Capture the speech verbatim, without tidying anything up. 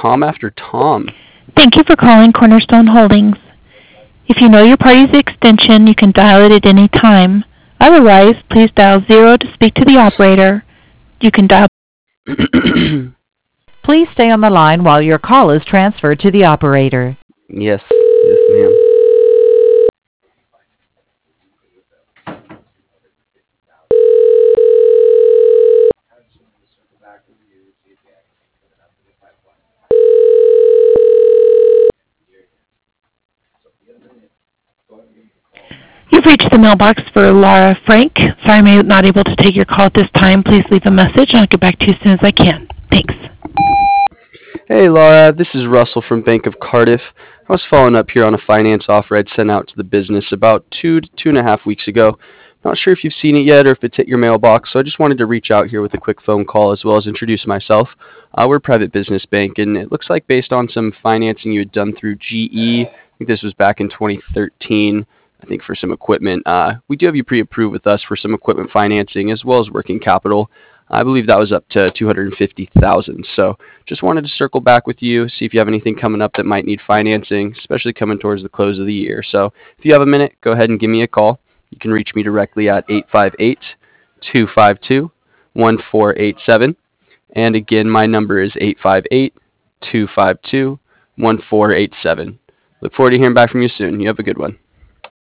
Tom after Tom. Thank you for calling Cornerstone Holdings. If you know your party's extension, you can dial it at any time. Otherwise, please dial zero to speak to the operator. You can dial. Please stay on the line while your call is transferred to the operator. Yes, yes, ma'am. You've reached the mailbox for Laura Frank. Sorry I'm not able to take your call at this time. Please leave a message and I'll get back to you as soon as I can. Thanks. Hey, Laura, this is Russell from Bank of Cardiff. I was following up here on a finance offer I'd sent out to the business about two to two and a half weeks ago. Not sure if you've seen it yet or if it's hit your mailbox, so I just wanted to reach out here with a quick phone call as well as introduce myself. Uh, we're a private business bank, and it looks like based on some financing you had done through G E, I think this was back in twenty thirteen, I think for some equipment. Uh, we do have you pre-approved with us for some equipment financing as well as working capital. I believe that was up to two hundred fifty thousand dollars. So just wanted to circle back with you, see if you have anything coming up that might need financing, especially coming towards the close of the year. So if you have a minute, go ahead and give me a call. You can reach me directly at eight five eight, two five two, one four eight seven. And again, my number is eight five eight, two five two, one four eight seven. Look forward to hearing back from you soon. You have a good one.